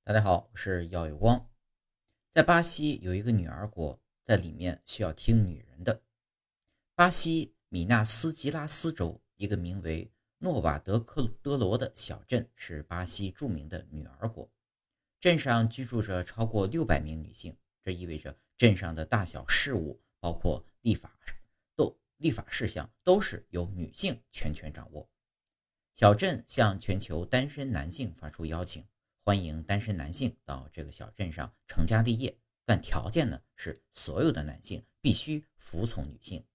大家好，我是耀有光。在巴西有一个女儿国，在里面需要听女人的。巴西米纳斯吉拉斯州一个名为诺瓦德科德罗的小镇是巴西著名的女儿国，镇上居住着超过600名女性，这意味着镇上的大小事务，包括立法事项，都是由女性全权掌握。小镇向全球单身男性发出邀请，欢迎单身男性到这个小镇上成家立业，但条件呢是所有的男性必须服从女性，